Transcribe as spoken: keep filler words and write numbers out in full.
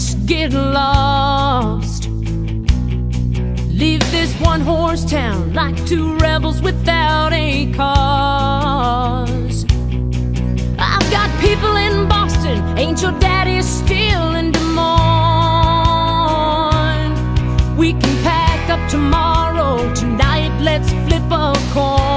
let's get lost. Leave this one-horse town like two rebels without a cause. I've got people in Boston, ain't your daddy still in Des Moines? We can pack up tomorrow, tonight let's flip a coin.